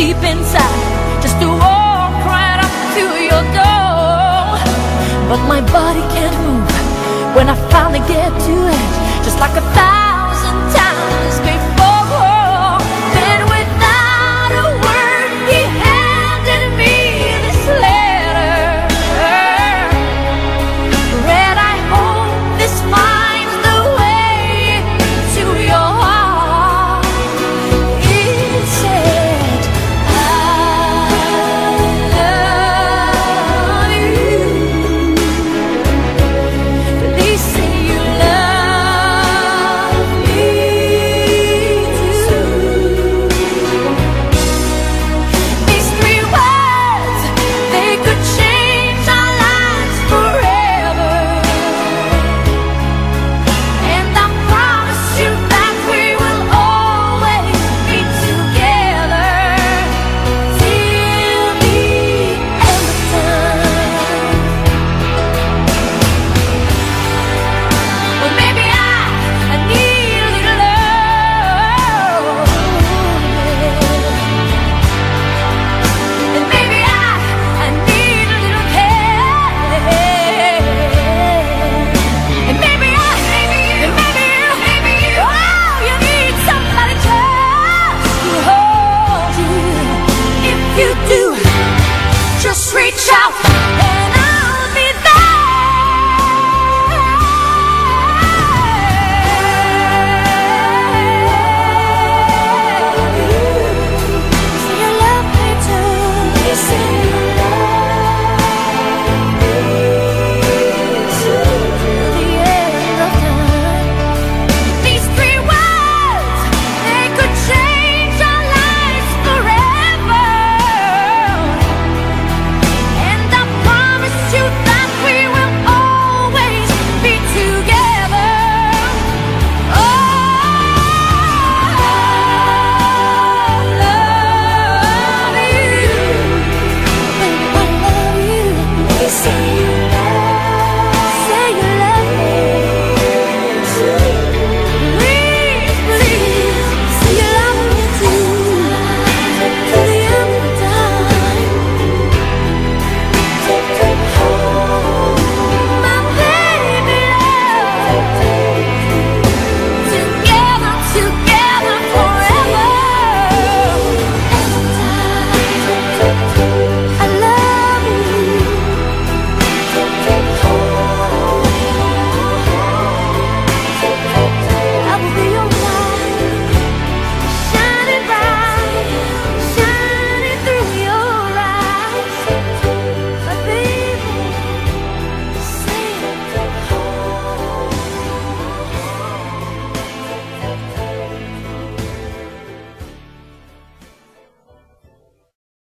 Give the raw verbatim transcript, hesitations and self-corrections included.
deep inside, just to walk right up to your door. But my body can't move when I finally get to it, just like a thousand times before. Then without a word, he handed me this letter. Read, I hope this finds the way to your heart. It said, I love you. Please say you love me too. These three words, they could change our lives forever. And I promise you that we will always be together till the end of time. Well, maybe I, I need a little love, and maybe I, I need a little care, and maybe I, and maybe you, maybe you, oh, you need somebody just to hold you. If you do, just reach out.